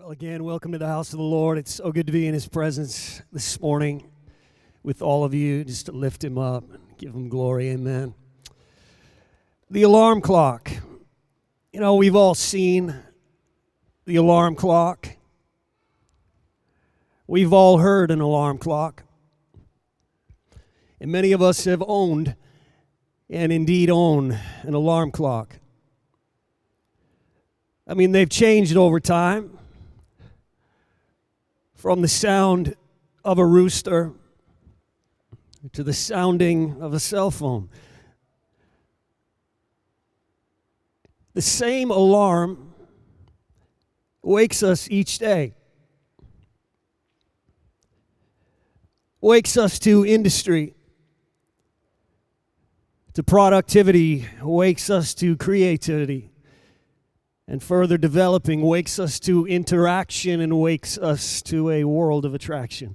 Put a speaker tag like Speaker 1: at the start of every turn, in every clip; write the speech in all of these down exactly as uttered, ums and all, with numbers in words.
Speaker 1: Well, again, welcome to the house of the Lord. It's so good to be in His presence this morning with all of you, just to lift Him up and give Him glory. Amen. The alarm clock. You know, we've all seen the alarm clock. We've all heard an alarm clock. And many of us have owned and indeed own an alarm clock. I mean, they've changed over time. From the sound of a rooster to the sounding of a cell phone. The same alarm wakes us each day. Wakes us to industry, to productivity, wakes us to creativity. And further developing, wakes us to interaction and wakes us to a world of attraction.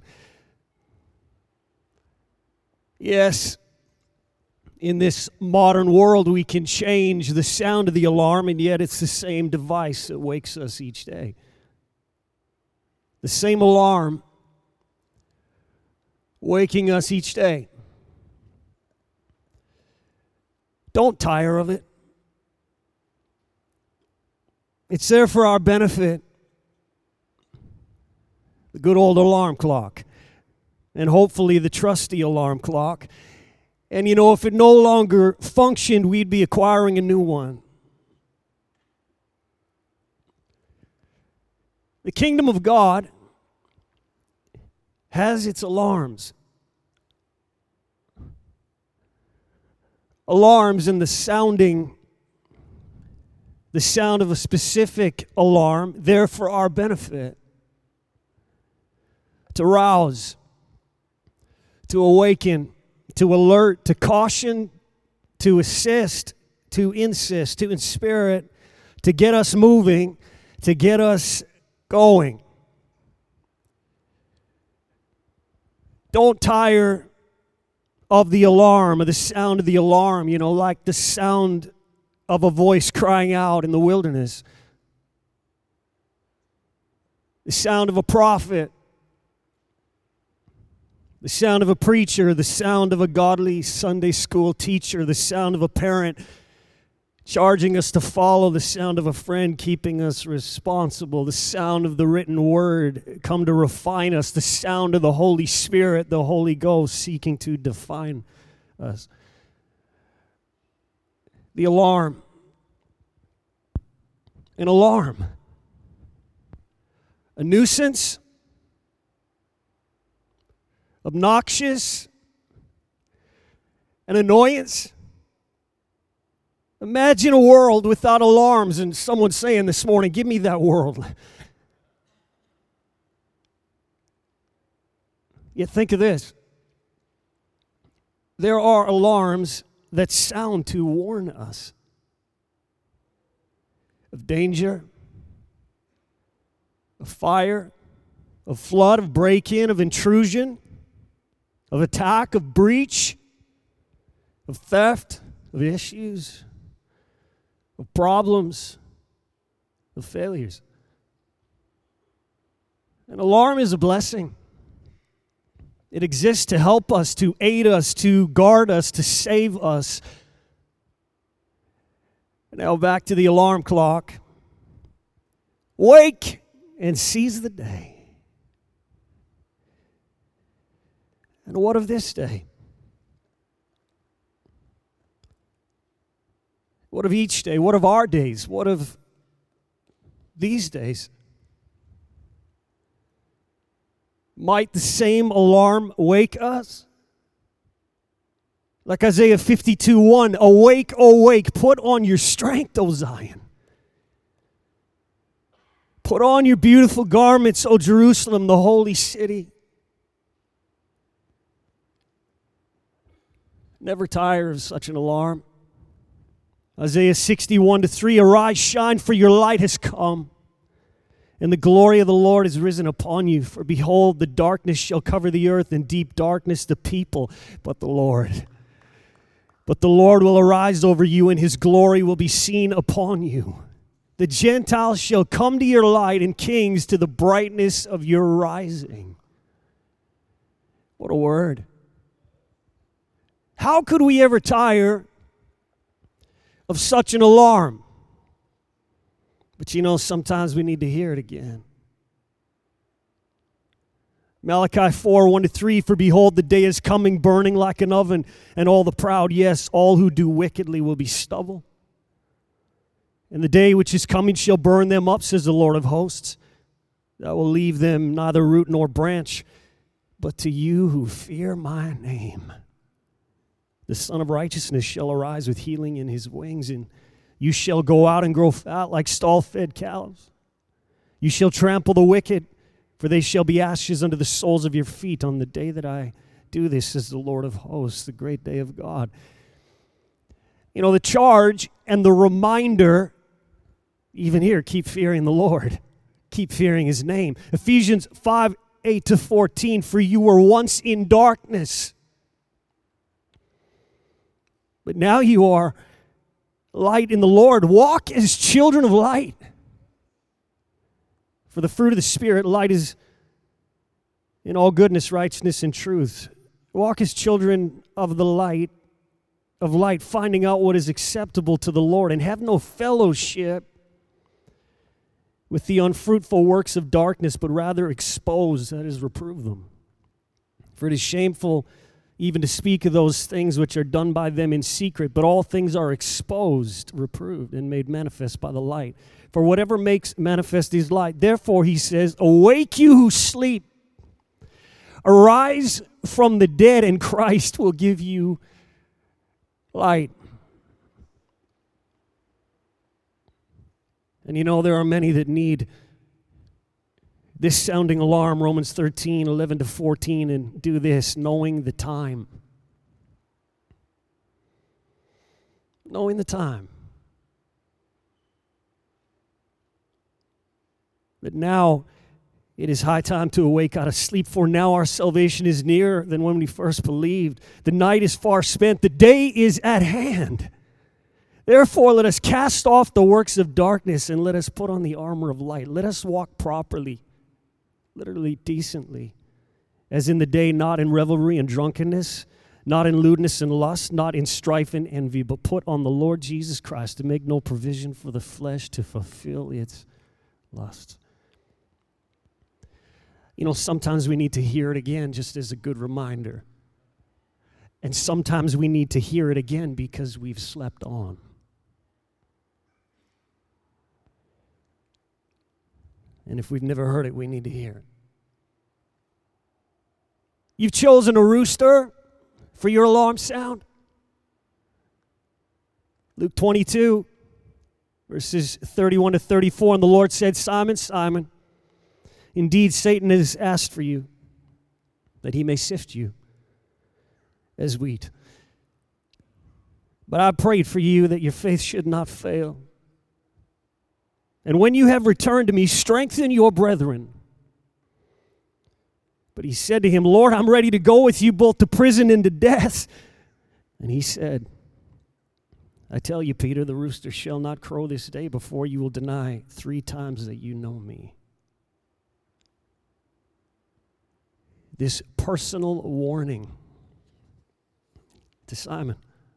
Speaker 1: Yes, in this modern world, we can change the sound of the alarm, and yet it's the same device that wakes us each day. The same alarm waking us each day. Don't tire of it. It's there for our benefit. The good old alarm clock. And hopefully the trusty alarm clock. And you know, if it no longer functioned, we'd be acquiring a new one. The kingdom of God has its alarms. Alarms and the sounding The sound of a specific alarm, there for our benefit. To rouse, to awaken, to alert, to caution, to assist, to insist, to inspirit, to get us moving, to get us going. Don't tire of the alarm, of the sound of the alarm, you know, like the sound of a voice crying out in the wilderness. The sound of a prophet. The sound of a preacher. The sound of a godly Sunday school teacher. The sound of a parent charging us to follow. The sound of a friend keeping us responsible. The sound of the written word come to refine us. The sound of the Holy Spirit, the Holy Ghost seeking to define us. The alarm. An alarm. A nuisance. Obnoxious. An annoyance. Imagine a world without alarms, and someone saying this morning, give me that world. Yet think of this. There are alarms that sound to warn us of danger, of fire, of flood, of break-in, of intrusion, of attack, of breach, of theft, of issues, of problems, of failures. An alarm is a blessing. It exists to help us, to aid us, to guard us, to save us. Now back to the alarm clock. Wake and seize the day. And what of this day? What of each day? What of our days? What of these days? Might the same alarm wake us? Like Isaiah fifty-two one, awake, awake, put on your strength, O Zion. Put on your beautiful garments, O Jerusalem, the holy city. Never tire of such an alarm. Isaiah sixty-one to three, arise, shine, for your light has come. And the glory of the Lord is risen upon you. For behold, the darkness shall cover the earth, and deep darkness the people, but the Lord. But the Lord will arise over you, and His glory will be seen upon you. The Gentiles shall come to your light, and kings to the brightness of your rising. What a word. How could we ever tire of such an alarm? But you know, sometimes we need to hear it again. Malachi four, one to three, for behold, the day is coming, burning like an oven, and all the proud, yes, all who do wickedly will be stubble. And the day which is coming shall burn them up, says the Lord of hosts. That will leave them neither root nor branch. But to you who fear my name, the Son of Righteousness shall arise with healing in his wings, and you shall go out and grow fat like stall-fed cows. You shall trample the wicked, for they shall be ashes under the soles of your feet on the day that I do this, says the Lord of hosts, the great day of God. You know, the charge and the reminder, even here, keep fearing the Lord. Keep fearing his name. Ephesians five, eight to fourteen, for you were once in darkness, but now you are light in the Lord. Walk as children of light. For the fruit of the Spirit, light is in all goodness, righteousness, and truth. Walk as children of the light, of light, finding out what is acceptable to the Lord, and have no fellowship with the unfruitful works of darkness, but rather expose, that is, reprove them. For it is shameful even to speak of those things which are done by them in secret, but all things are exposed, reproved, and made manifest by the light. For whatever makes manifest is light. Therefore, he says, awake you who sleep. Arise from the dead, and Christ will give you light. And you know, there are many that need this sounding alarm, Romans thirteen, eleven to fourteen, and do this, knowing the time. Knowing the time. That now it is high time to awake out of sleep, for now our salvation is nearer than when we first believed. The night is far spent, the day is at hand. Therefore, let us cast off the works of darkness and let us put on the armor of light. Let us walk properly, literally decently, as in the day, not in revelry and drunkenness, not in lewdness and lust, not in strife and envy, but put on the Lord Jesus Christ, to make no provision for the flesh to fulfill its lust. You know, sometimes we need to hear it again just as a good reminder. And sometimes we need to hear it again because we've slept on. And if we've never heard it, we need to hear it. You've chosen a rooster for your alarm sound. Luke twenty-two, verses thirty-one to thirty-four, and the Lord said, Simon, Simon, indeed Satan has asked for you, that he may sift you as wheat. But I prayed for you that your faith should not fail. And when you have returned to me, strengthen your brethren. But he said to him, Lord, I'm ready to go with you both to prison and to death. And he said, I tell you, Peter, the rooster shall not crow this day before you will deny three times that you know me. This personal warning to Simon.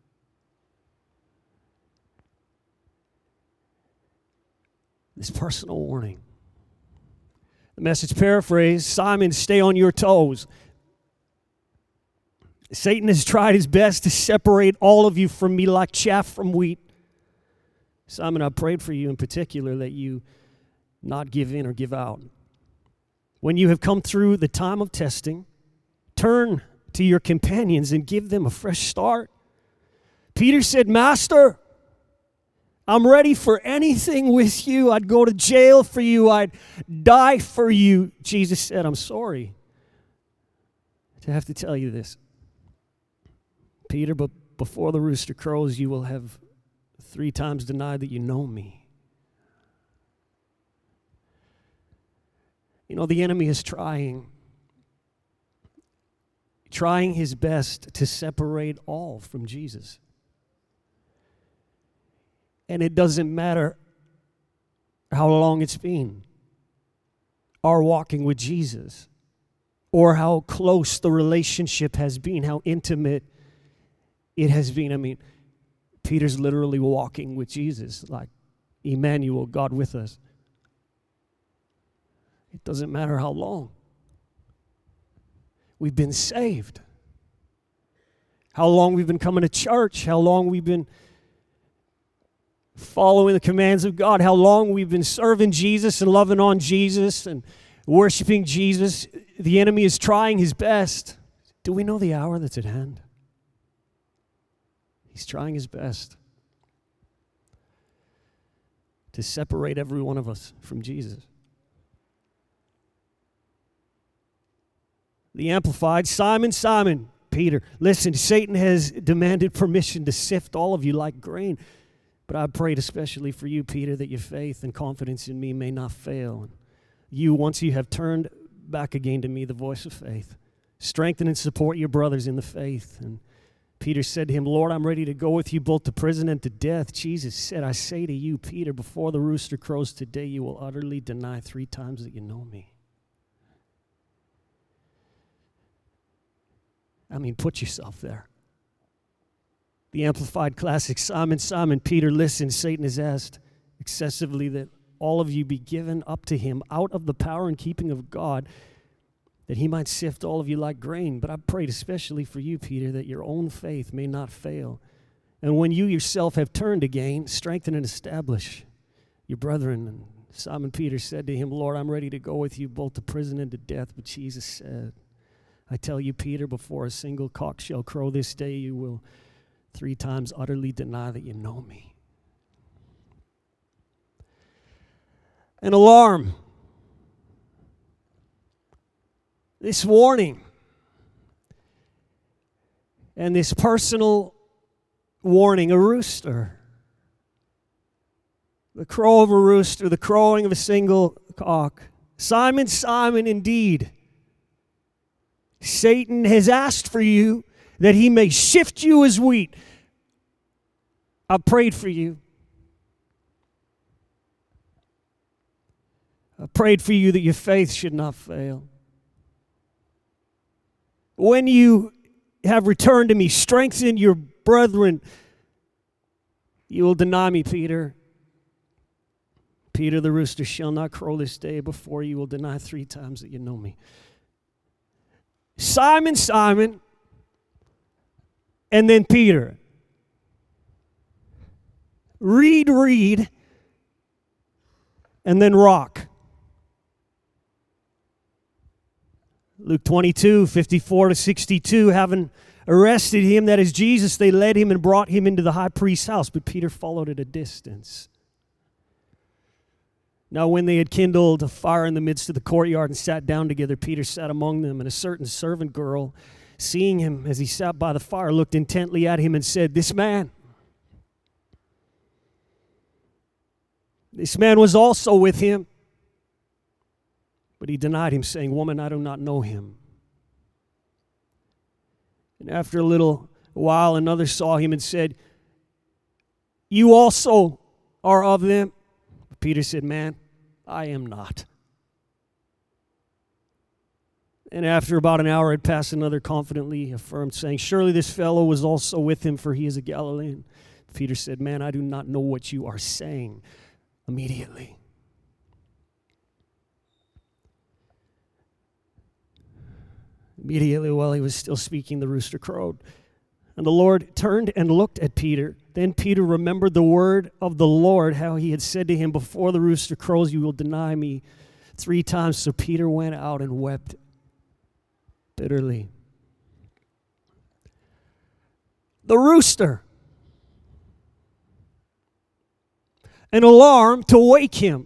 Speaker 1: This personal warning. The Message paraphrase, Simon, stay on your toes. Satan has tried his best to separate all of you from me like chaff from wheat. Simon, I prayed for you in particular that you not give in or give out. When you have come through the time of testing, turn to your companions and give them a fresh start. Peter said, Master, I'm ready for anything with you. I'd go to jail for you. I'd die for you. Jesus said, I'm sorry to have to tell you this, Peter, but before the rooster crows, you will have three times denied that you know me. You know, the enemy is trying, trying his best to separate all from Jesus. And it doesn't matter how long it's been, our walking with Jesus, or how close the relationship has been, how intimate it has been. I mean, Peter's literally walking with Jesus, like Emmanuel, God with us. It doesn't matter how long. We've been saved. How long we've been coming to church, how long we've been following the commands of God, how long we've been serving Jesus and loving on Jesus and worshiping Jesus. The enemy is trying his best. Do we know the hour that's at hand? He's trying his best to separate every one of us from Jesus. The Amplified, Simon, Simon, Peter, listen, Satan has demanded permission to sift all of you like grain. But I prayed especially for you, Peter, that your faith and confidence in me may not fail. You, once you have turned back again to me, the voice of faith, strengthen and support your brothers in the faith. And Peter said to him, Lord, I'm ready to go with you both to prison and to death. Jesus said, I say to you, Peter, before the rooster crows today, you will utterly deny three times that you know me. I mean, put yourself there. The Amplified Classic, Simon, Simon, Peter, listen, Satan has asked excessively that all of you be given up to him out of the power and keeping of God, that he might sift all of you like grain. But I prayed especially for you, Peter, that your own faith may not fail. And when you yourself have turned again, strengthen and establish your brethren. And Simon Peter said to him, Lord, I'm ready to go with you both to prison and to death. But Jesus said, I tell you, Peter, before a single cock shall crow this day, you will three times utterly deny that you know me. An alarm. This warning. And this personal warning, a rooster. The crow of a rooster, the crowing of a single cock. Simon, Simon, indeed, Satan has asked for you that he may sift you as wheat. I've prayed for you. I prayed for you that your faith should not fail. When you have returned to me, strengthen your brethren. You will deny me, Peter. Peter, the rooster shall not crow this day before you will deny three times that you know me. Simon, Simon, and then Peter. Read, read, and then rock. Luke twenty-two, fifty-four to sixty-two, having arrested him, that is Jesus, they led him and brought him into the high priest's house, but Peter followed at a distance. Now when they had kindled a fire in the midst of the courtyard and sat down together, Peter sat among them, and a certain servant girl, seeing him as he sat by the fire, looked intently at him and said, This man, this man was also with him. But he denied him, saying, Woman, I do not know him. And after a little while, another saw him and said, You also are of them. But Peter said, Man, I am not. And after about an hour had passed, another confidently affirmed, saying, Surely this fellow was also with him, for he is a Galilean. Peter said, Man, I do not know what you are saying. Immediately. Immediately while he was still speaking, the rooster crowed. And the Lord turned and looked at Peter. Then Peter remembered the word of the Lord, how he had said to him, Before the rooster crows, you will deny me three times. So Peter went out and wept bitterly. The rooster. An alarm to wake him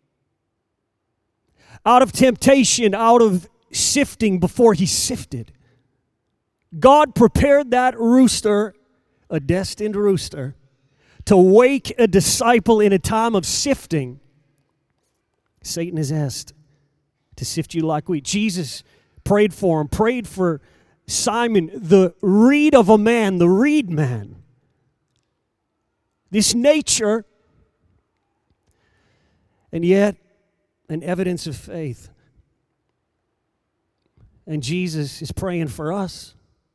Speaker 1: out of temptation, out of sifting before he sifted. God prepared that rooster, a destined rooster, to wake a disciple in a time of sifting. Satan is asked to sift you like wheat. Jesus prayed for him, prayed for Simon, the reed of a man, the reed man. This nature and yet an evidence of faith. And Jesus is praying for us.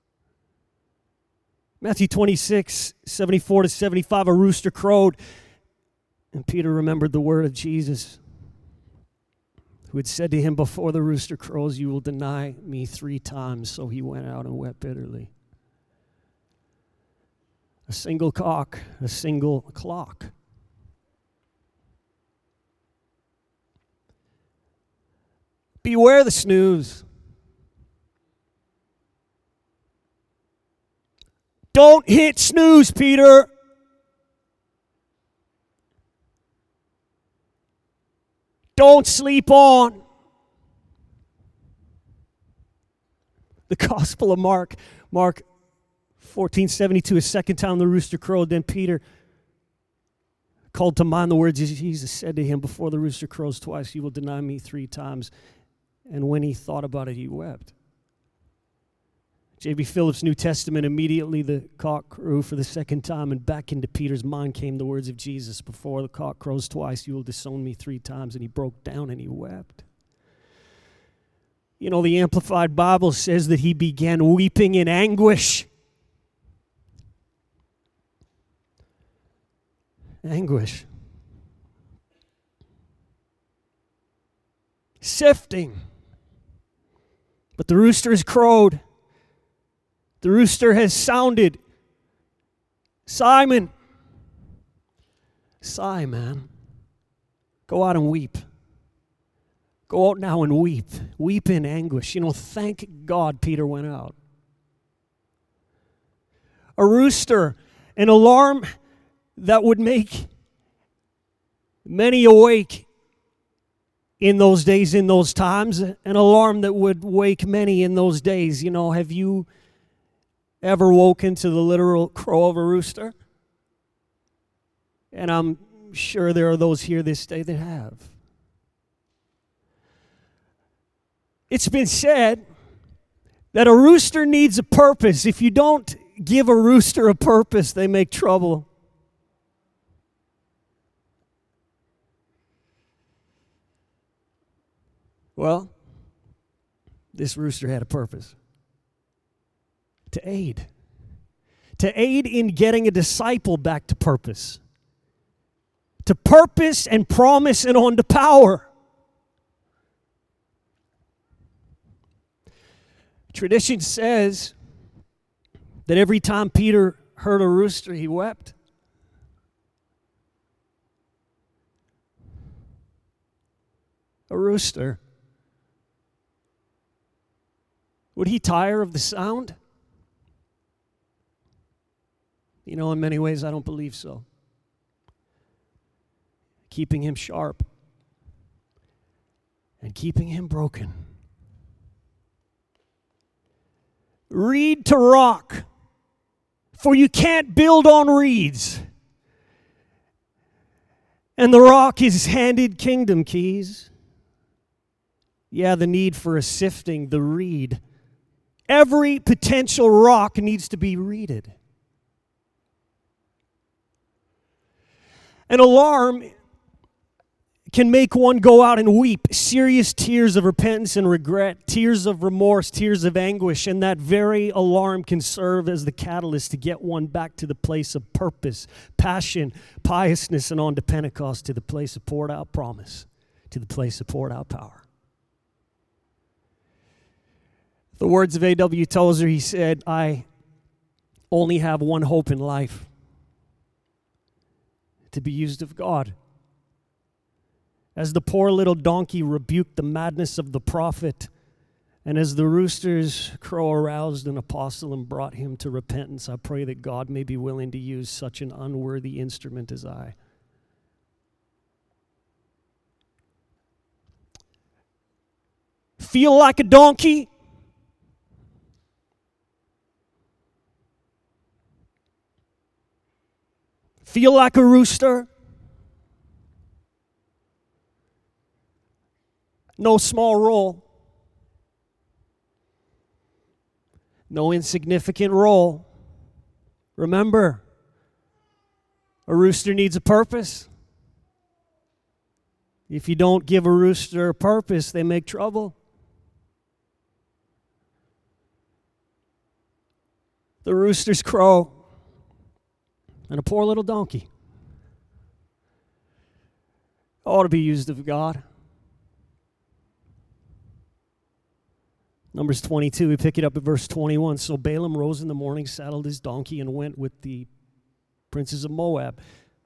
Speaker 1: Matthew twenty-six, seventy-four to seventy-five, a rooster crowed, and Peter remembered the word of Jesus, who had said to him, before the rooster crows, you will deny me three times. So he went out and wept bitterly. A single cock, a single clock. Beware the snooze. Don't hit snooze, Peter. Don't sleep on. The Gospel of Mark, Mark fourteen seventy-two, a second time the rooster crowed, then Peter called to mind the words Jesus said to him, before the rooster crows twice, you will deny me three times. And when he thought about it, he wept. J B Phillips' New Testament, immediately the cock crew for the second time, and back into Peter's mind came the words of Jesus, before the cock crows twice, you will disown me three times. And he broke down and he wept. You know, the Amplified Bible says that he began weeping in anguish. Anguish. Sifting. But the rooster has crowed. The rooster has sounded. Simon. Sigh, man. Go out and weep. Go out now and weep. Weep in anguish. You know, thank God Peter went out. A rooster, an alarm that would make many awake in those days, in those times. An alarm that would wake many in those days. You know, have you ever woken to the literal crow of a rooster? And I'm sure there are those here this day that have. It's been said that a rooster needs a purpose. If you don't give a rooster a purpose, they make trouble. Well, this rooster had a purpose. To aid. To aid in getting a disciple back to purpose. To purpose and promise and on to power. Tradition says that every time Peter heard a rooster, he wept. A rooster. Would he tire of the sound? You know, in many ways, I don't believe so. Keeping him sharp and keeping him broken. Reed to rock, for you can't build on reeds. And the rock is handed kingdom keys. Yeah, the need for a sifting, the reed. Every potential rock needs to be reeded. An alarm can make one go out and weep serious tears of repentance and regret, tears of remorse, tears of anguish, and that very alarm can serve as the catalyst to get one back to the place of purpose, passion, piousness, and on to Pentecost, to the place of poured out promise, to the place of poured out power. The words of A W Tozer, he said, I only have one hope in life, to be used of God. As the poor little donkey rebuked the madness of the prophet, and as the rooster's crow aroused an apostle and brought him to repentance, I pray that God may be willing to use such an unworthy instrument as I. Feel like a donkey? Feel like a rooster? No small role. No insignificant role. Remember, a rooster needs a purpose. If you don't give a rooster a purpose, they make trouble. The roosters crow, and a poor little donkey ought to be used of God. Numbers twenty-two, we pick it up at verse twenty-one. So Balaam rose in the morning, saddled his donkey, and went with the princes of Moab.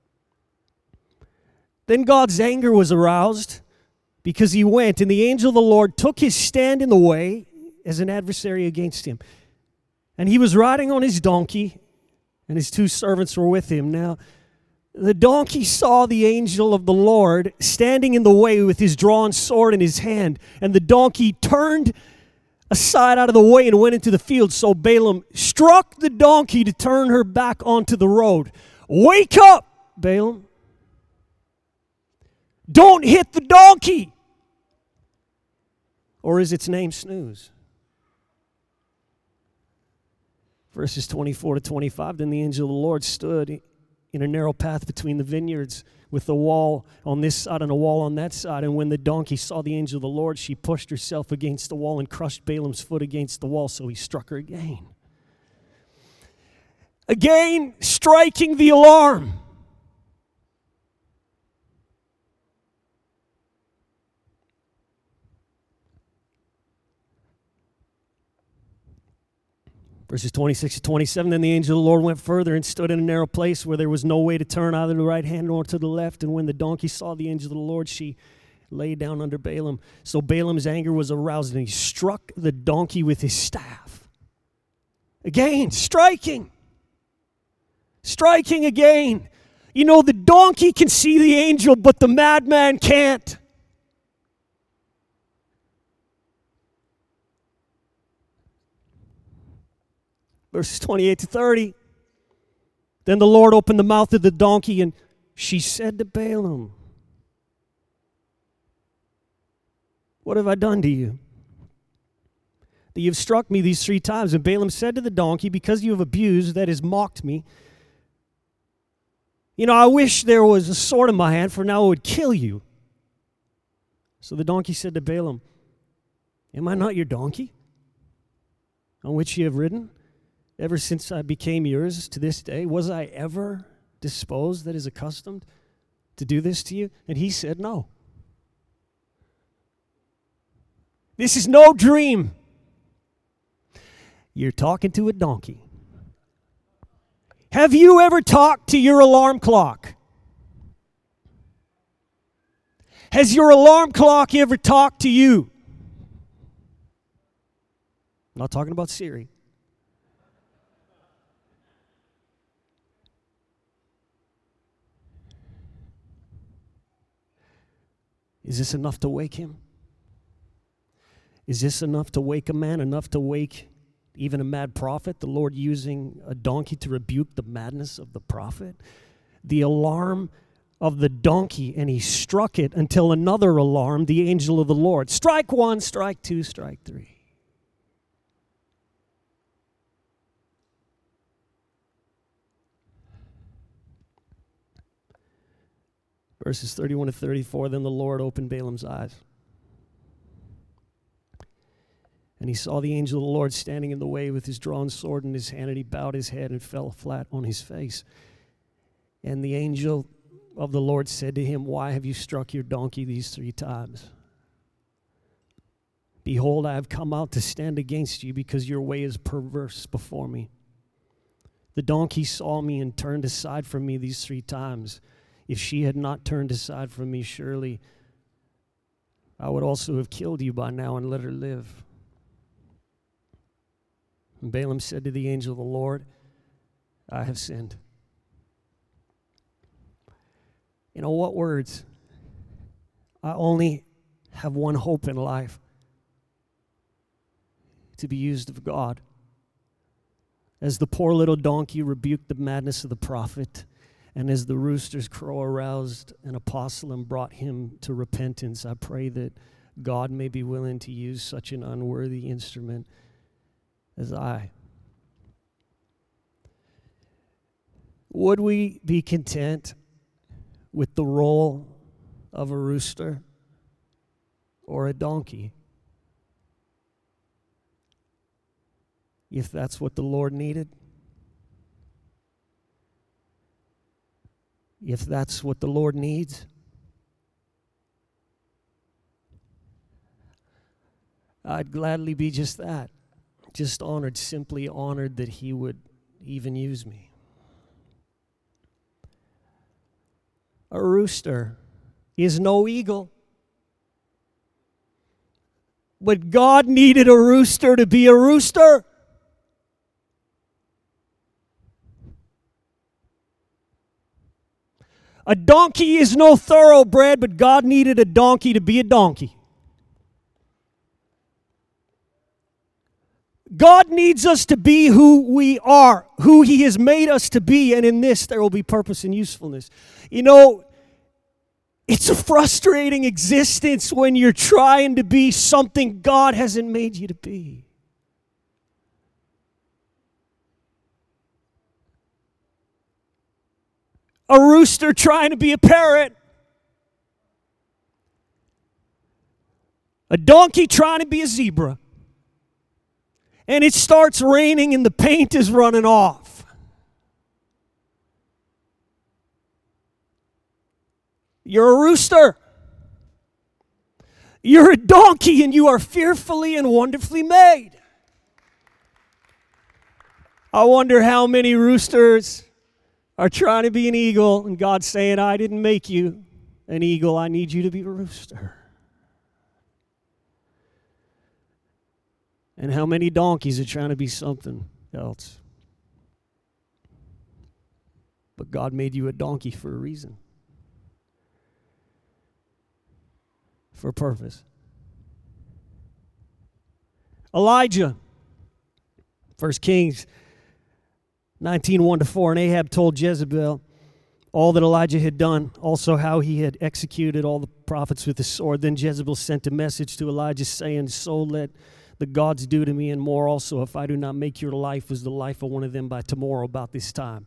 Speaker 1: Then God's anger was aroused because he went, and the angel of the Lord took his stand in the way as an adversary against him. And he was riding on his donkey, and his two servants were with him. Now, the donkey saw the angel of the Lord standing in the way with his drawn sword in his hand, and the donkey turned aside out of the way and went into the field. So Balaam struck the donkey to turn her back onto the road. Wake up, Balaam. Don't hit the donkey. Or is its name Snooze? Verses twenty-four to twenty-five, then the angel of the Lord stood in a narrow path between the vineyards with a wall on this side and a wall on that side. And when the donkey saw the angel of the Lord, she pushed herself against the wall and crushed Balaam's foot against the wall, so he struck her again. Again, striking the alarm. Verses twenty-six to twenty-seven, then the angel of the Lord went further and stood in a narrow place where there was no way to turn either to the right hand nor to the left. And when the donkey saw the angel of the Lord, she lay down under Balaam. So Balaam's anger was aroused, and he struck the donkey with his staff. Again, striking. Striking again. You know, the donkey can see the angel, but the madman can't. Verses twenty-eight to thirty. Then the Lord opened the mouth of the donkey, and she said to Balaam, what have I done to you, that you have struck me these three times? And Balaam said to the donkey, because you have abused, that is, mocked me, you know, I wish there was a sword in my hand, for now it would kill you. So the donkey said to Balaam, am I not your donkey, on which you have ridden? Ever since I became yours to this day, was I ever disposed that is accustomed to do this to you? And he said, no. This is no dream. You're talking to a donkey. Have you ever talked to your alarm clock? Has your alarm clock ever talked to you? I'm not talking about Siri. Is this enough to wake him? Is this enough to wake a man, enough to wake even a mad prophet? The Lord using a donkey to rebuke the madness of the prophet? The alarm of the donkey, and he struck it until another alarm, the angel of the Lord. Strike one, strike two, strike three. Verses thirty-one to thirty-four, then the Lord opened Balaam's eyes, and he saw the angel of the Lord standing in the way with his drawn sword in his hand, and he bowed his head and fell flat on his face. And the angel of the Lord said to him, why have you struck your donkey these three times? Behold, I have come out to stand against you, because your way is perverse before me. The donkey saw me and turned aside from me these three times. If she had not turned aside from me, surely I would also have killed you by now and let her live. And Balaam said to the angel of the Lord, I have sinned. You know what words? I only have one hope in life, to be used of God. As the poor little donkey rebuked the madness of the prophet, and as the rooster's crow aroused an apostle and brought him to repentance, I pray that God may be willing to use such an unworthy instrument as I. Would we be content with the role of a rooster or a donkey if that's what the Lord needed? If that's what the Lord needs? I'd gladly be just that. Just honored, simply honored that He would even use me. A rooster is no eagle. But God needed a rooster to be a rooster. A donkey is no thoroughbred, but God needed a donkey to be a donkey. God needs us to be who we are, who He has made us to be, and in this there will be purpose and usefulness. You know, it's a frustrating existence when you're trying to be something God hasn't made you to be. A rooster trying to be a parrot. A donkey trying to be a zebra. And it starts raining and the paint is running off. You're a rooster. You're a donkey and you are fearfully and wonderfully made. I wonder how many roosters are trying to be an eagle and God's saying, I didn't make you an eagle. I need you to be a rooster. And how many donkeys are trying to be something else? But God made you a donkey for a reason. For a purpose. Elijah. First Kings nineteen, one to four. And Ahab told Jezebel all that Elijah had done, also how he had executed all the prophets with the sword. Then Jezebel sent a message to Elijah saying, so let the gods do to me and more also if I do not make your life as the life of one of them by tomorrow about this time.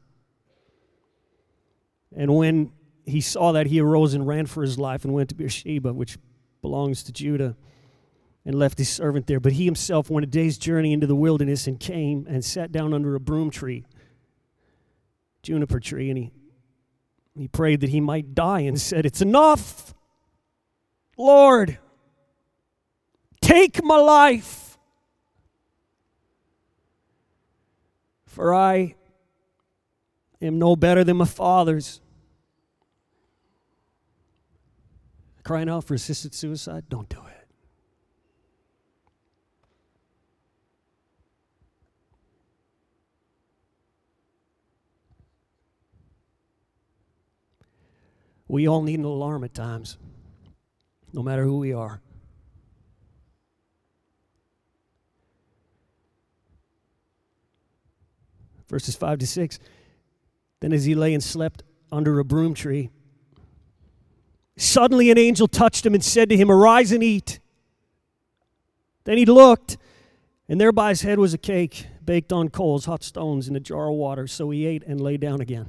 Speaker 1: And when he saw that, he arose and ran for his life and went to Beersheba, which belongs to Judah, and left his servant there. But he himself went a day's journey into the wilderness and came and sat down under a broom tree, juniper tree, and he, he prayed that he might die and said, it's enough, Lord, take my life. For I am no better than my fathers. Crying out for assisted suicide? Don't do it. We all need an alarm at times, no matter who we are. Verses five to six. Then as he lay and slept under a broom tree, suddenly an angel touched him and said to him, arise and eat. Then he looked, and there by his head was a cake baked on coals, hot stones, and a jar of water. So he ate and lay down again.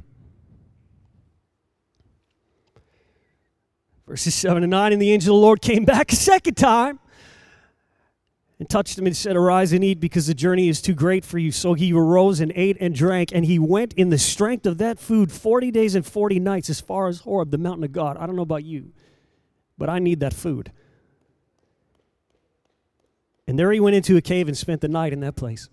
Speaker 1: Verses seven and nine, and the angel of the Lord came back a second time and touched him and said, arise and eat, because the journey is too great for you. So he arose and ate and drank, and he went in the strength of that food forty days and forty nights as far as Horeb, the mountain of God. I don't know about you, but I need that food. And there he went into a cave and spent the night in that place.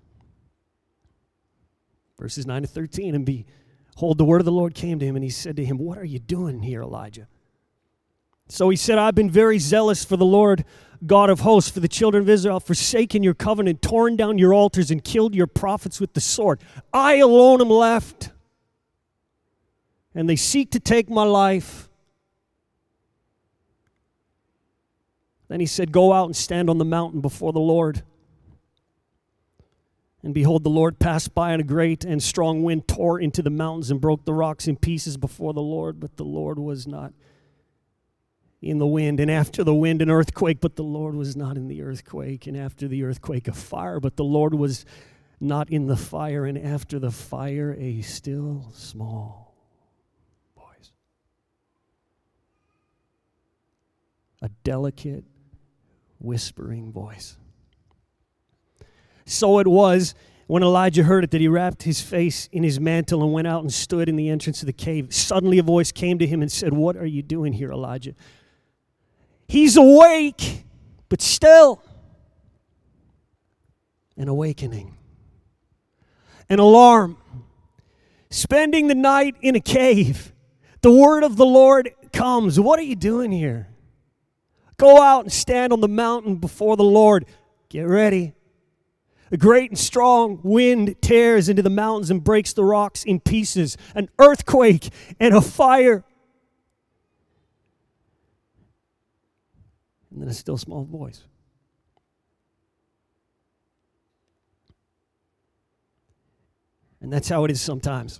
Speaker 1: Verses nine to thirteen, and behold, the word of the Lord came to him, and he said to him, what are you doing here, Elijah? So he said, I've been very zealous for the Lord God of hosts, for the children of Israel, forsaken your covenant, torn down your altars, and killed your prophets with the sword. I alone am left, and they seek to take my life. Then he said, go out and stand on the mountain before the Lord. And behold, the Lord passed by, and a great and strong wind tore into the mountains and broke the rocks in pieces before the Lord, but the Lord was not in the wind. And after the wind, an earthquake, but the Lord was not in the earthquake. And after the earthquake, a fire, but the Lord was not in the fire. And after the fire, a still small voice. a delicate, whispering voice. So it was when Elijah heard it that he wrapped his face in his mantle and went out and stood in the entrance of the cave. Suddenly a voice came to him and said, "What are you doing here, Elijah?" He's awake, but still an awakening, an alarm. Spending the night in a cave, the word of the Lord comes. What are you doing here? Go out and stand on the mountain before the Lord. Get ready. A great and strong wind tears into the mountains and breaks the rocks in pieces. An earthquake and a fire. And then a still small voice. And that's how it is sometimes.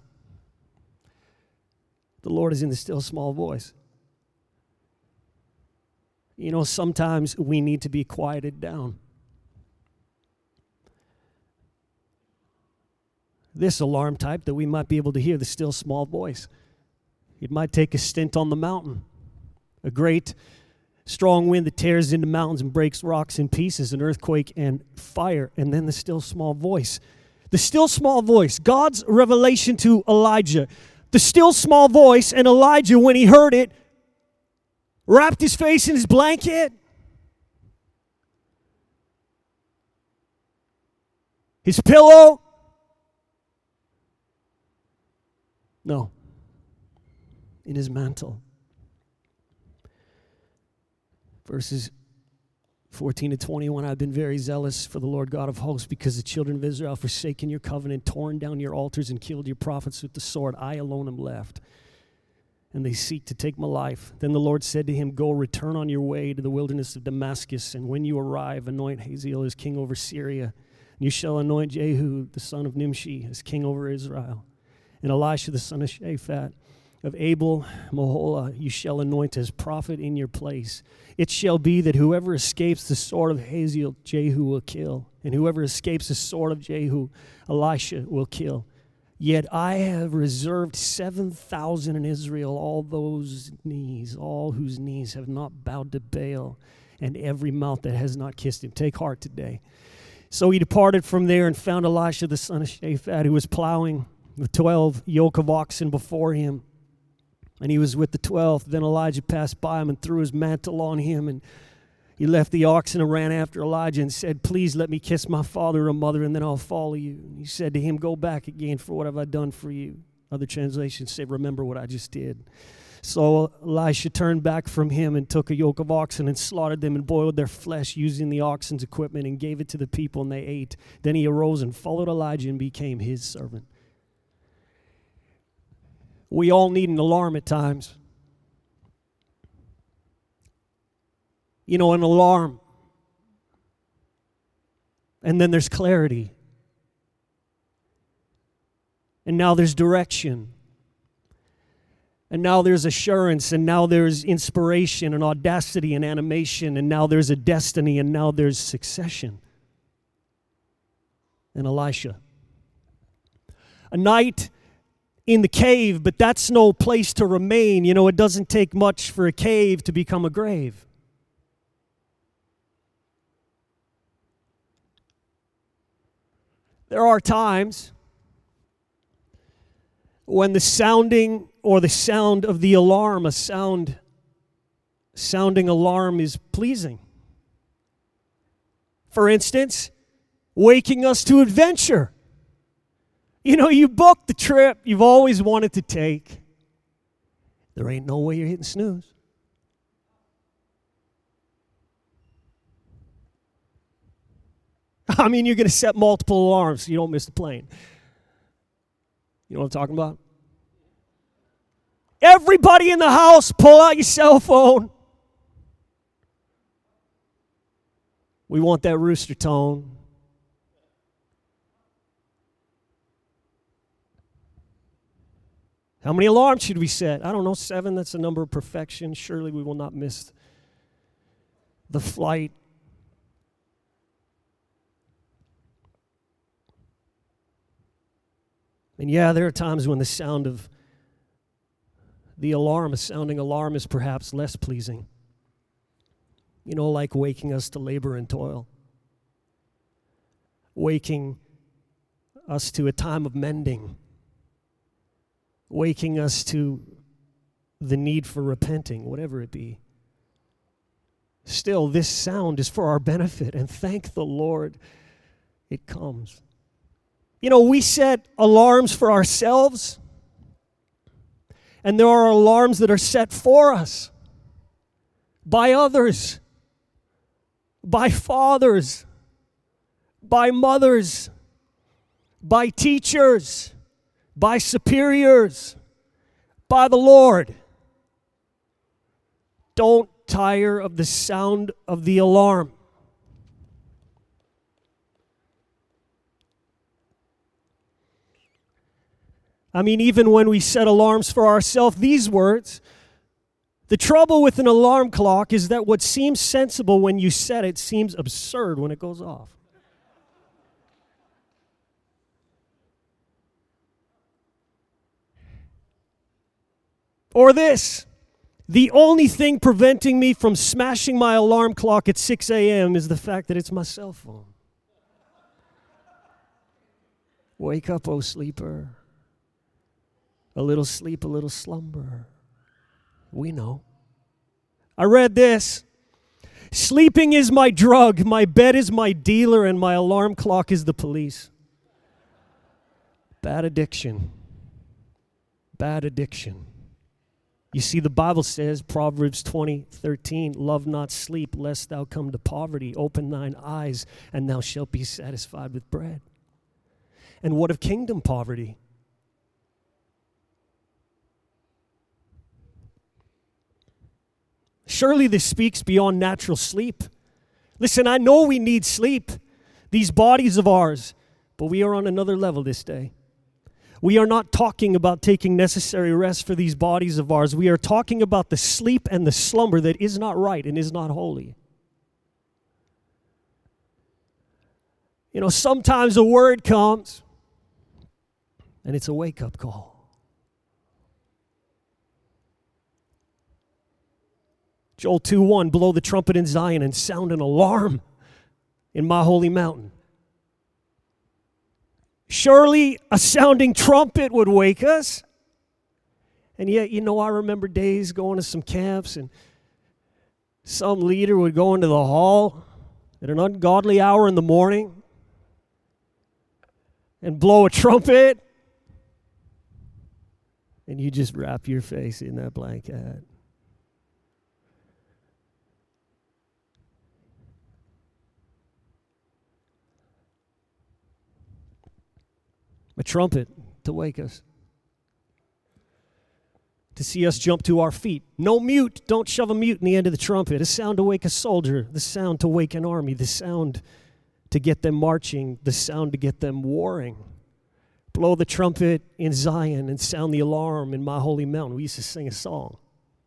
Speaker 1: The Lord is in the still small voice. You know, sometimes we need to be quieted down. This alarm type that we might be able to hear the still small voice. It might take a stint on the mountain. A great strong wind that tears into mountains and breaks rocks in pieces, an earthquake and fire, and then the still small voice. The still small voice, God's revelation to Elijah. The still small voice, and Elijah, when he heard it, wrapped his face in his blanket. His pillow. No. In his mantle. Verses fourteen to twenty-one, I've been very zealous for the Lord God of hosts because the children of Israel have forsaken your covenant, torn down your altars, and killed your prophets with the sword. I alone am left, and they seek to take my life. Then the Lord said to him, go, return on your way to the wilderness of Damascus, and when you arrive, anoint Hazael as king over Syria. And you shall anoint Jehu, the son of Nimshi, as king over Israel. And Elisha, the son of Shaphat, of Abel Meholah, you shall anoint as prophet in your place. It shall be that whoever escapes the sword of Hazael, Jehu will kill. And whoever escapes the sword of Jehu, Elisha will kill. Yet I have reserved seven thousand in Israel, all those knees, all whose knees have not bowed to Baal, and every mouth that has not kissed him. Take heart today. So he departed from there and found Elisha, the son of Shaphat, who was plowing with twelve yoke of oxen before him. And he was with the twelfth. Then Elijah passed by him and threw his mantle on him. And he left the oxen and ran after Elijah and said, please let me kiss my father and mother, and then I'll follow you. And he said to him, go back again, for what have I done for you? Other translations say, remember what I just did. So Elisha turned back from him and took a yoke of oxen and slaughtered them and boiled their flesh using the oxen's equipment and gave it to the people, and they ate. Then he arose and followed Elijah and became his servant. We all need an alarm at times. You know, an alarm. And then there's clarity. And now there's direction. And now there's assurance. And now there's inspiration and audacity and animation. And now there's a destiny. And now there's succession. And Elisha. A night in the cave, but that's no place to remain. You know, it doesn't take much for a cave to become a grave. There are times when the sounding or the sound of the alarm, a sound, sounding alarm is pleasing. For instance, waking us to adventure. You know, you booked the trip you've always wanted to take. There ain't no way you're hitting snooze. I mean, you're going to set multiple alarms so you don't miss the plane. You know what I'm talking about? Everybody in the house, pull out your cell phone. We want that rooster tone. How many alarms should we set? I don't know, seven. That's a number of perfection. Surely we will not miss the flight. And yeah, there are times when the sound of the alarm, a sounding alarm, is perhaps less pleasing. You know, like waking us to labor and toil. Waking us to a time of mending. Waking us to the need for repenting, whatever it be. Still, this sound is for our benefit, and thank the Lord it comes. You know, we set alarms for ourselves, and there are alarms that are set for us by others, by fathers, by mothers, by teachers, by superiors, by the Lord. Don't tire of the sound of the alarm. I mean, even when we set alarms for ourselves, these words, the trouble with an alarm clock is that what seems sensible when you set it seems absurd when it goes off. Or this, the only thing preventing me from smashing my alarm clock at six a.m. is the fact that it's my cell phone. Wake up, O sleeper. A little sleep, a little slumber. We know. I read this. Sleeping is my drug, my bed is my dealer, and my alarm clock is the police. Bad addiction. Bad addiction. You see, the Bible says, Proverbs twenty thirteen, love not sleep, lest thou come to poverty. Open thine eyes, and thou shalt be satisfied with bread. And what of kingdom poverty? Surely this speaks beyond natural sleep. Listen, I know we need sleep, these bodies of ours, but we are on another level this day. We are not talking about taking necessary rest for these bodies of ours. We are talking about the sleep and the slumber that is not right and is not holy. You know, sometimes a word comes, and it's a wake-up call. Joel two one, blow the trumpet in Zion and sound an alarm in my holy mountain. Surely a sounding trumpet would wake us. And yet, you know, I remember days going to some camps and some leader would go into the hall at an ungodly hour in the morning and blow a trumpet, and you just wrap your face in that blanket. A trumpet to wake us. To see us jump to our feet. No mute. Don't shove a mute in the end of the trumpet. A sound to wake a soldier. The sound to wake an army. The sound to get them marching. The sound to get them warring. Blow the trumpet in Zion and sound the alarm in my holy mountain. We used to sing a song.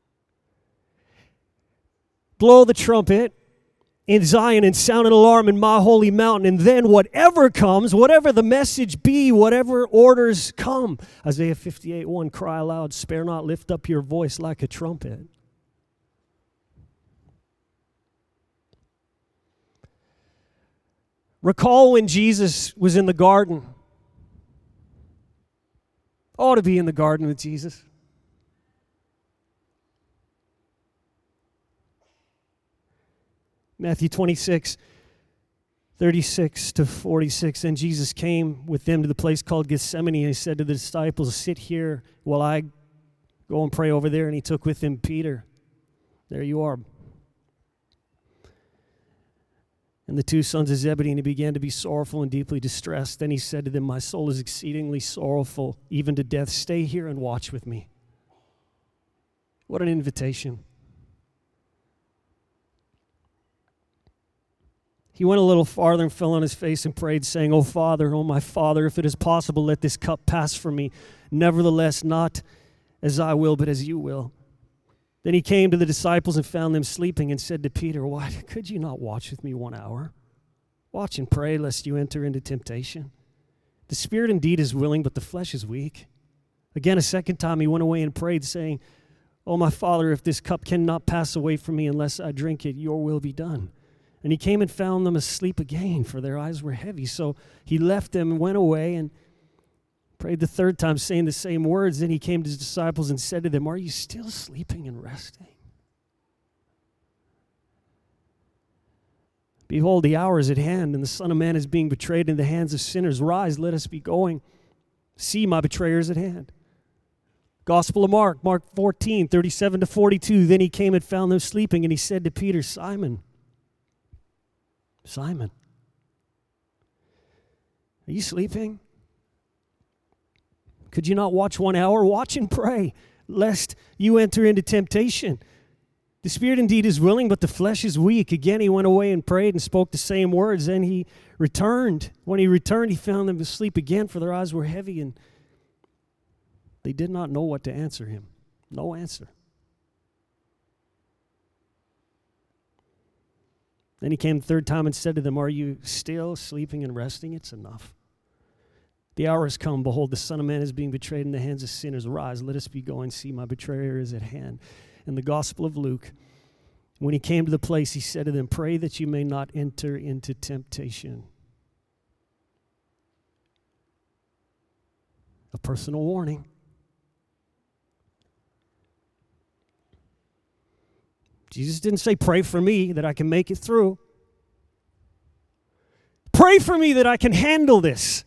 Speaker 1: Blow the trumpet in Zion and sound an alarm in my holy mountain, and then whatever comes, whatever the message be, whatever orders come. Isaiah fifty-eight one, cry aloud, spare not, lift up your voice like a trumpet. Recall when Jesus was in the garden. Ought to be in the garden with Jesus. Matthew twenty-six, thirty-six to forty-six. And Jesus came with them to the place called Gethsemane, and he said to the disciples, sit here while I go and pray over there. And he took with him Peter. There you are. And the two sons of Zebedee, and he began to be sorrowful and deeply distressed. Then he said to them, my soul is exceedingly sorrowful, even to death. Stay here and watch with me. What an invitation. He went a little farther and fell on his face and prayed, saying, O Father, O my Father, if it is possible, let this cup pass from me. Nevertheless, not as I will, but as you will. Then he came to the disciples and found them sleeping and said to Peter, why could you not watch with me one hour? Watch and pray, lest you enter into temptation. The spirit indeed is willing, but the flesh is weak. Again, a second time he went away and prayed, saying, Oh, my Father, if this cup cannot pass away from me unless I drink it, your will be done. And he came and found them asleep again, for their eyes were heavy. So he left them and went away and prayed the third time, saying the same words. Then he came to his disciples and said to them, are you still sleeping and resting? Behold, the hour is at hand, and the Son of Man is being betrayed into the hands of sinners. Rise, let us be going. See, my betrayer is at hand. Gospel of Mark, Mark fourteen, thirty-seven to forty-two. Then he came and found them sleeping, and he said to Peter, Simon, Simon, are you sleeping? Could you not watch one hour? Watch and pray, lest you enter into temptation. The spirit indeed is willing, but the flesh is weak. Again, he went away and prayed and spoke the same words. Then he returned. When he returned, he found them asleep again, for their eyes were heavy, and they did not know what to answer him. No answer. Then he came the third time and said to them, are you still sleeping and resting? It's enough. The hour has come. Behold, the Son of Man is being betrayed in the hands of sinners. Arise, let us be going. See, my betrayer is at hand. In the Gospel of Luke, when he came to the place, he said to them, pray that you may not enter into temptation. A personal warning. Jesus didn't say, pray for me that I can make it through. Pray for me that I can handle this.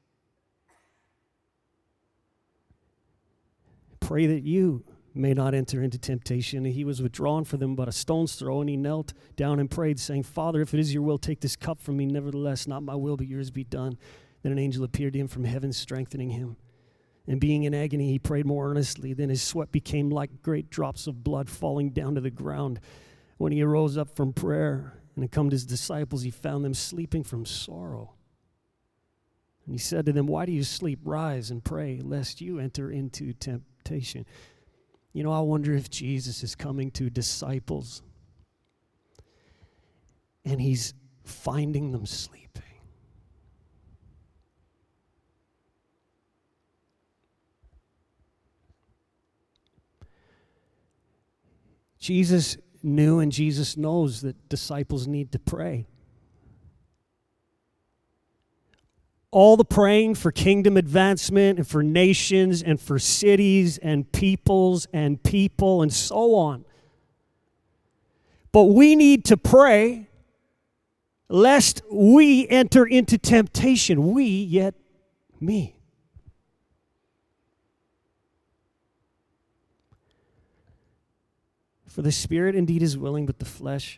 Speaker 1: Pray that you may not enter into temptation. And he was withdrawn from them but a stone's throw, and he knelt down and prayed, saying, Father, if it is your will, take this cup from me. Nevertheless, not my will, but yours be done. Then an angel appeared to him from heaven, strengthening him. And being in agony, he prayed more earnestly. Then his sweat became like great drops of blood falling down to the ground. When he arose up from prayer and had come to his disciples, he found them sleeping from sorrow. And he said to them, why do you sleep? Rise and pray, lest you enter into temptation. You know, I wonder if Jesus is coming to disciples and he's finding them sleeping. Jesus knew and Jesus knows that disciples need to pray. All the praying for kingdom advancement and for nations and for cities and peoples and people and so on. But we need to pray lest we enter into temptation. We, yet me. For the spirit indeed is willing, but the flesh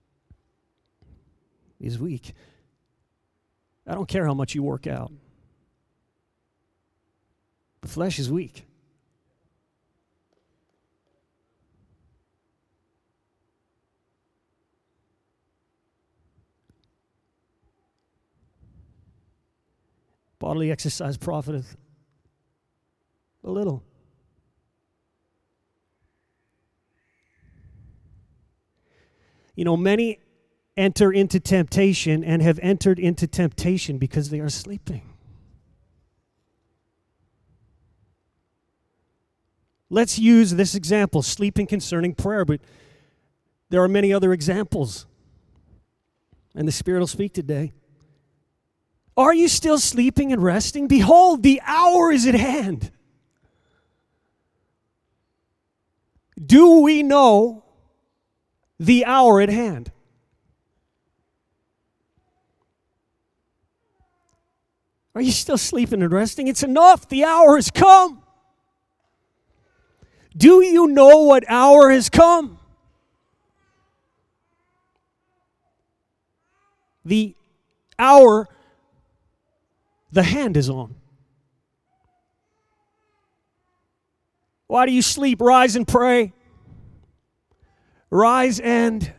Speaker 1: is weak. I don't care how much you work out. The flesh is weak. Bodily exercise profiteth a little. You know, many enter into temptation and have entered into temptation because they are sleeping. Let's use this example, sleeping concerning prayer, but there are many other examples. And the Spirit will speak today. Are you still sleeping and resting? Behold, the hour is at hand. Do we know the hour at hand? Are you still sleeping and resting? It's enough. The hour has come. Do you know what hour has come? The hour the hand is on. Why do you sleep? Rise and pray. Rise and...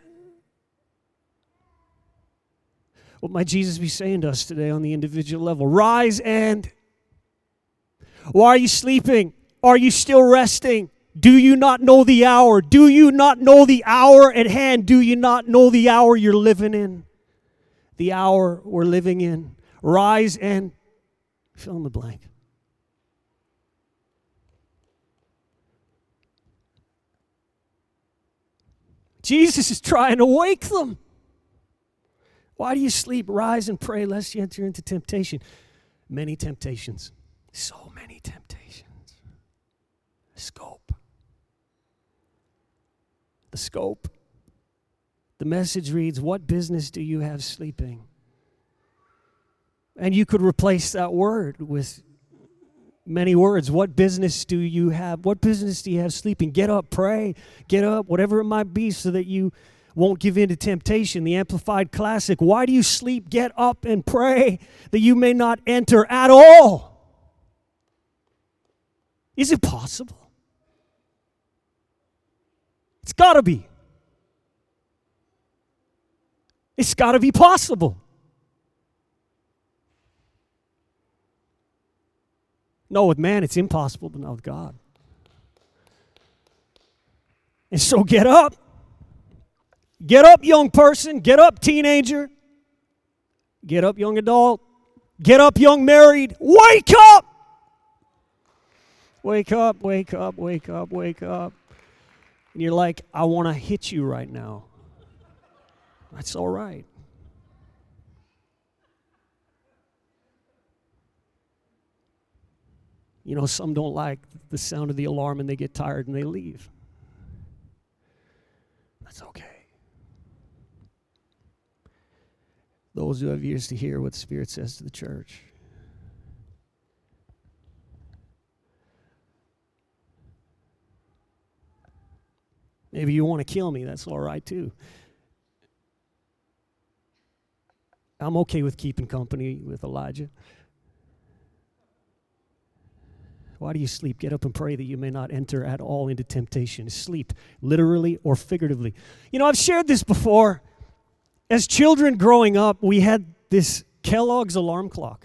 Speaker 1: What might Jesus be saying to us today on the individual level? Rise and... Why are you sleeping? Are you still resting? Do you not know the hour? Do you not know the hour at hand? Do you not know the hour you're living in? The hour we're living in. Rise and fill in the blank. Jesus is trying to wake them. Why do you sleep? Rise and pray lest you enter into temptation. Many temptations. So many temptations. Scope. The scope. The message reads, what business do you have sleeping? And you could replace that word with many words. What business do you have? What business do you have sleeping? Get up, pray, get up, whatever it might be, so that you won't give in to temptation. The Amplified Classic. Why do you sleep? Get up and pray that you may not enter at all. Is it possible? It's got to be. It's got to be possible. No, with man it's impossible, but not with God. And so get up. Get up, young person. Get up, teenager. Get up, young adult. Get up, young married. Wake up! Wake up, wake up, wake up, wake up. And you're like, I want to hit you right now. That's all right. You know, some don't like the sound of the alarm and they get tired and they leave. That's okay. Those who have ears to hear what the Spirit says to the church. Maybe you want to kill me. That's all right, too. I'm okay with keeping company with Elijah. Why do you sleep? Get up and pray that you may not enter at all into temptation. Sleep, literally or figuratively. You know, I've shared this before. As children growing up, we had this Kellogg's alarm clock.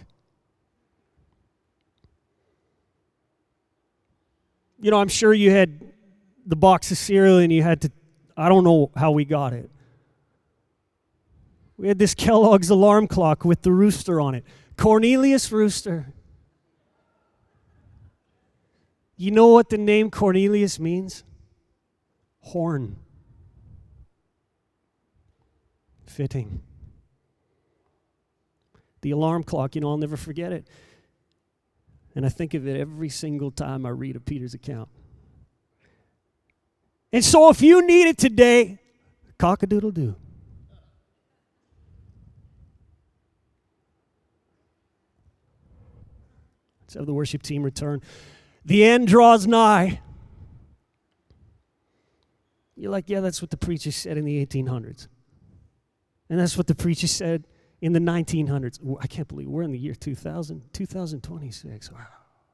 Speaker 1: You know, I'm sure you had the box of cereal and you had to, I don't know how we got it. We had this Kellogg's alarm clock with the rooster on it. Cornelius Rooster. You know what the name Cornelius means? Horn. Fitting. The alarm clock, you know, I'll never forget it. And I think of it every single time I read a Peter's account. And so if you need it today, cock-a-doodle-doo. Let's have the worship team return. The end draws nigh. You're like, yeah, that's what the preacher said in the eighteen hundreds. And that's what the preacher said in the nineteen hundreds. I can't believe we're in the year two thousand, two thousand twenty-six. Wow.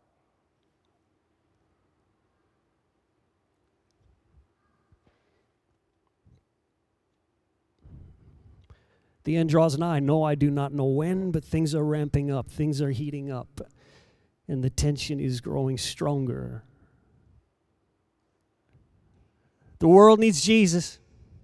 Speaker 1: The end draws nigh. No, I do not know when, but things are ramping up. Things are heating up. And the tension is growing stronger. The world needs Jesus.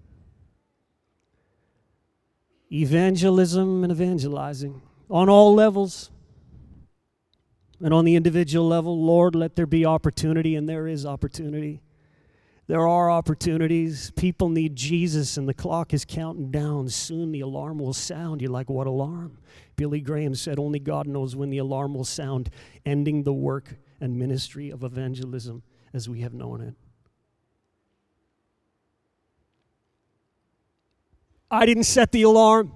Speaker 1: Evangelism and evangelizing on all levels. And on the individual level, Lord, let there be opportunity, and there is opportunity. There are opportunities. People need Jesus, and the clock is counting down. Soon the alarm will sound. You're like, what alarm? Billy Graham said, only God knows when the alarm will sound, ending the work and ministry of evangelism as we have known it. I didn't set the alarm.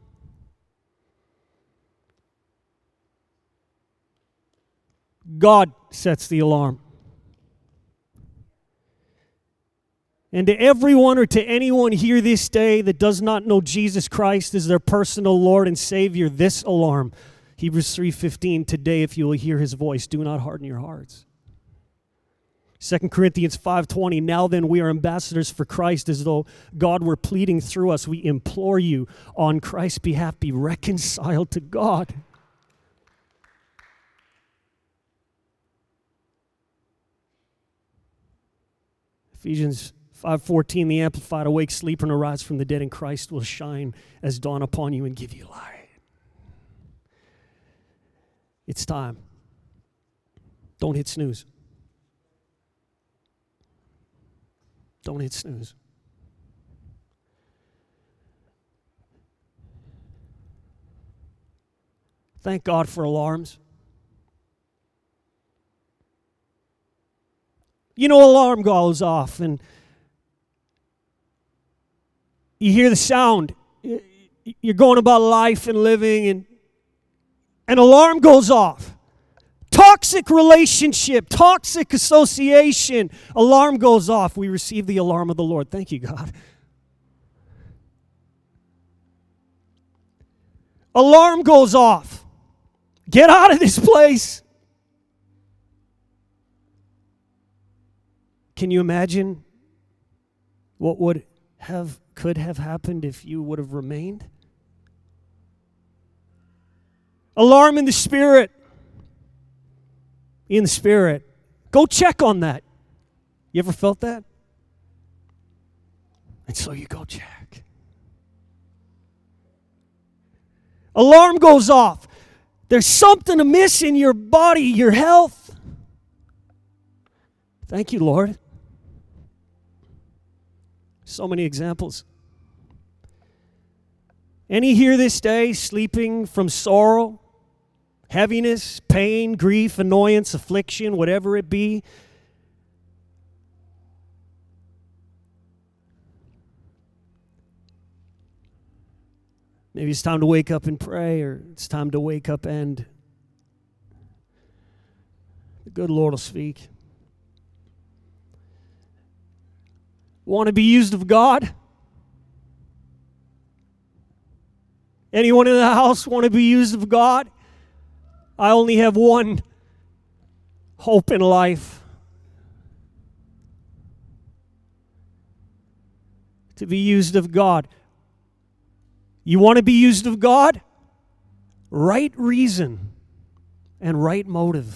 Speaker 1: God sets the alarm. And to everyone or to anyone here this day that does not know Jesus Christ as their personal Lord and Savior, this alarm, Hebrews three fifteen, today if you will hear His voice, do not harden your hearts. Second Corinthians five twenty, now then we are ambassadors for Christ, as though God were pleading through us. We implore you on Christ's behalf, be reconciled to God. Ephesians five fourteen, the Amplified, awake, sleep, and arise from the dead, and Christ will shine as dawn upon you and give you light. It's time. Don't hit snooze. Don't hit snooze. Thank God for alarms. You know, alarm goes off and you hear the sound. You're going about life and living, and an alarm goes off. Toxic relationship, toxic association, alarm goes off. We receive the alarm of the Lord. Thank you, God. Alarm goes off. Get out of this place. Can you imagine what would have, could have happened if you would have remained? Alarm in the spirit. In the spirit. Go check on that. You ever felt that? And so you go check. Alarm goes off. There's something amiss in your body, your health. Thank you, Lord. So many examples. Any here this day sleeping from sorrow, heaviness, pain, grief, annoyance, affliction, whatever it be? Maybe it's time to wake up and pray, or it's time to wake up and the good Lord will speak. Want to be used of God? Anyone in the house want to be used of God? I only have one hope in life. To be used of God. You want to be used of God? Right reason and right motive.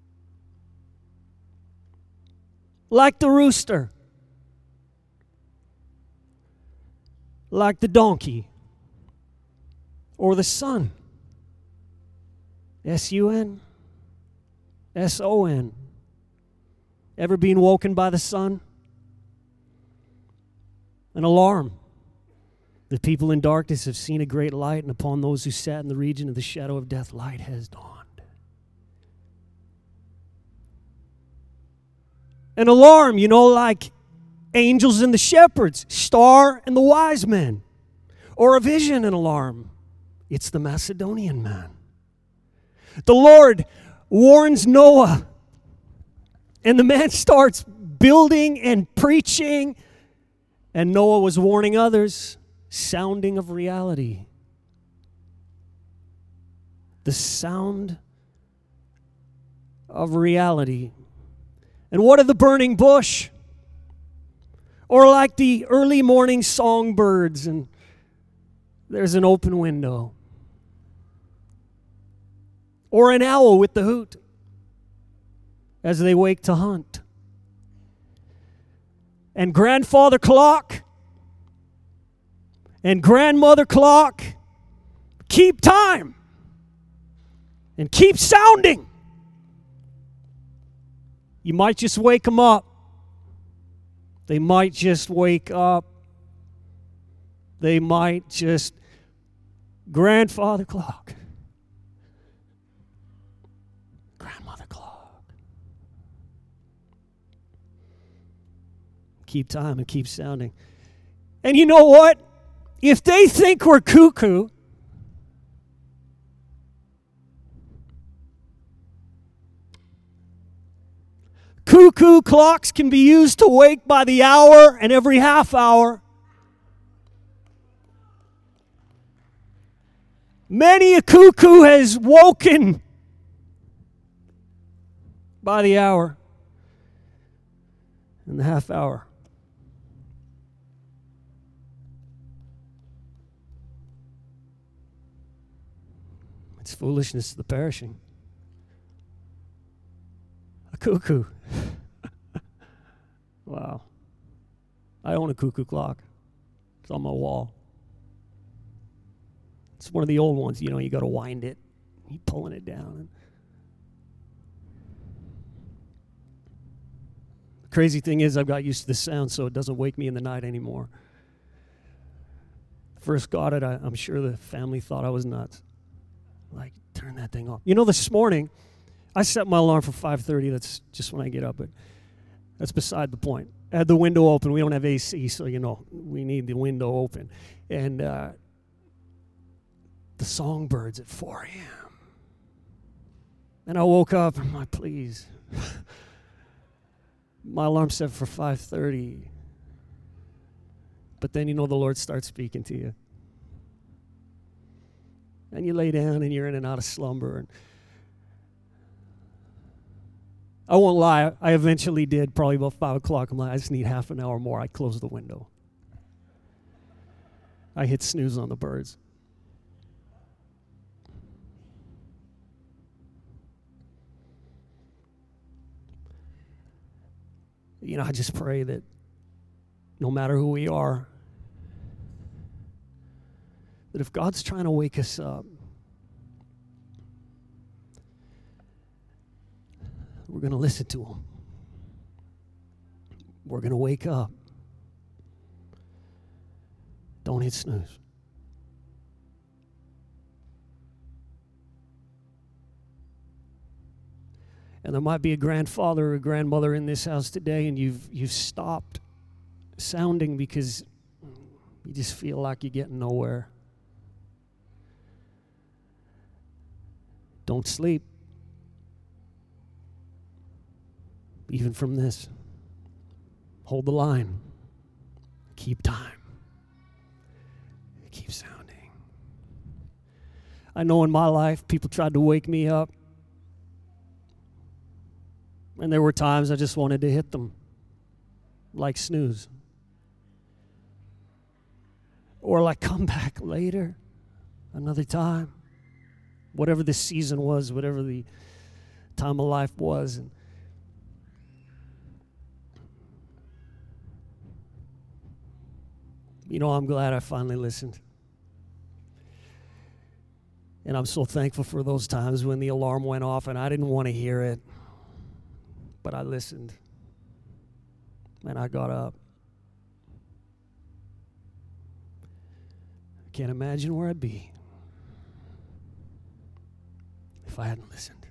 Speaker 1: Like the rooster. Like the donkey. Or the sun. S U N. S O N. Ever been woken by the sun? An alarm. The people in darkness have seen a great light, and upon those who sat in the region of the shadow of death, light has dawned. An alarm, you know, like angels and the shepherds, star and the wise men. Or a vision, an alarm. It's the Macedonian man. The Lord warns Noah, and the man starts building and preaching, and Noah was warning others. Sounding of reality. The sound of reality. And what of the burning bush? Or like the early morning songbirds, and there's an open window. Or an owl with the hoot as they wake to hunt. And grandfather clock and grandmother clock keep time and keep sounding. You might just wake them up. They might just wake up. They might just grandfather clock. Grandmother clock. Keep time and keep sounding. And you know what? If they think we're cuckoo, cuckoo clocks can be used to wake by the hour and every half hour. Many a cuckoo has woken by the hour and the half hour. It's foolishness to the perishing. A cuckoo. Wow. I own a cuckoo clock. It's on my wall. It's one of the old ones, you know, you got to wind it. You're pulling it down. The crazy thing is I've got used to the sound, so it doesn't wake me in the night anymore. First got it, I, I'm sure the family thought I was nuts. Like, turn that thing off. You know, this morning, I set my alarm for five thirty. That's just when I get up, but that's beside the point. I had the window open. We don't have A C, so, you know, we need the window open. And uh, the songbirds at four a.m. And I woke up, and I'm like, please. My alarm set for five thirty. But then, you know, the Lord starts speaking to you. And you lay down, and you're in and out of slumber. And I won't lie, I eventually did, probably about five o'clock. I'm like, I just need half an hour more. I closed the window. I hit snooze on the birds. You know, I just pray that no matter who we are, that if God's trying to wake us up, we're going to listen to Him. We're going to wake up. Don't hit snooze. And there might be a grandfather or a grandmother in this house today, and you've you've stopped sounding because you just feel like you're getting nowhere. Don't sleep. Even from this. Hold the line. Keep time. Keep sounding. I know in my life, people tried to wake me up. And there were times I just wanted to hit them, like snooze. Or like come back later, another time. Whatever the season was, whatever the time of life was. And you know, I'm glad I finally listened. And I'm so thankful for those times when the alarm went off and I didn't want to hear it. But I listened. And I got up. I can't imagine where I'd be if I hadn't listened.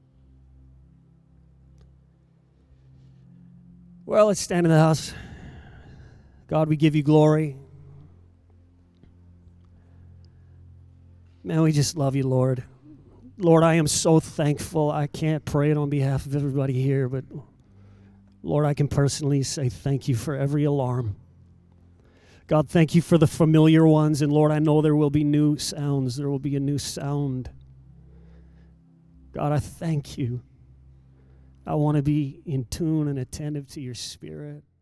Speaker 1: Well, let's stand in the house. God, we give you glory. Man, we just love you, Lord. Lord, I am so thankful. I can't pray it on behalf of everybody here, but Lord, I can personally say thank you for every alarm. God, thank you for the familiar ones, and Lord, I know there will be new sounds. There will be a new sound. God, I thank you. I want to be in tune and attentive to your Spirit.